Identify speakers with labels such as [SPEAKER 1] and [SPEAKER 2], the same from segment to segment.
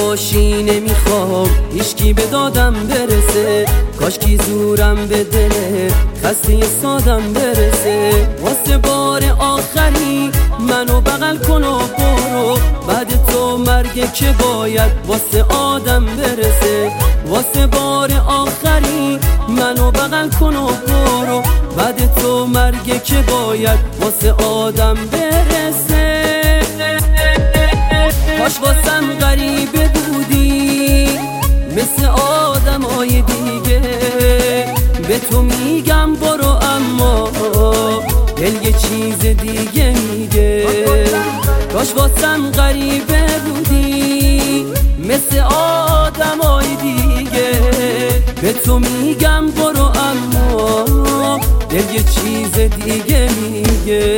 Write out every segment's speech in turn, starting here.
[SPEAKER 1] باشی نمیخوام هیچکی به دادم برسه، کاشکی زورم به دل خسته سادم برسه. واسه بار آخری منو بغل کن و برو، بعد تو مرگه که باید واسه آدم برسه. واسه بار آخری منو بغل کن و برو، بعد تو مرگه که باید واسه آدم برسه. کاش واسم غریبه بودی مثل آدمای دیگه، به تو میگم برو اما دل یه چیز دیگه میگه. کاش واسم غریبه بودی مثل آدمای دیگه، به تو میگم برو اما دل یه چیز دیگه میگه.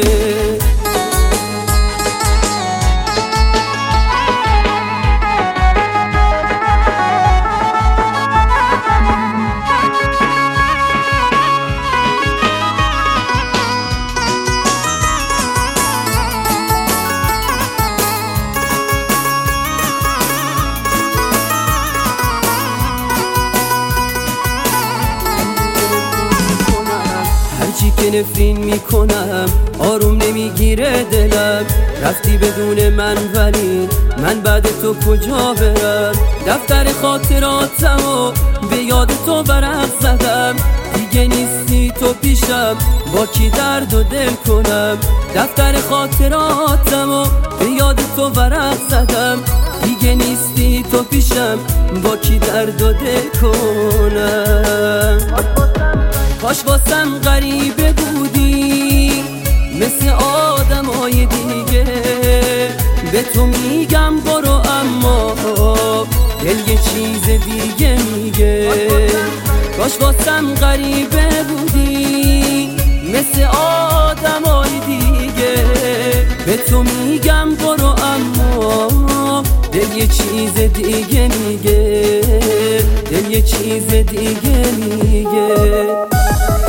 [SPEAKER 1] که نفرین میکنم آروم نمیگیره دلم، رفتی بدون من ولی من بعد تو کجا برم. دفتر خاطراتمو به یاد تو ورق زدم، دیگه نیستی تو پیشم با کی درد و دل کنم. دفتر خاطراتمو به یاد تو ورق زدم، دیگه نیستی تو پیشم با کی درد و دل کنم. کاش واسم غریبه بودی مثل آدمای دیگه، به تو میگم برو اما دل یه چیز دیگه میگه. کاش واسم غریبه بودی مثل آدمای دیگه، به تو میگم برو اما دل یه چیز دیگه میگه، دل یه چیز دیگه میگه.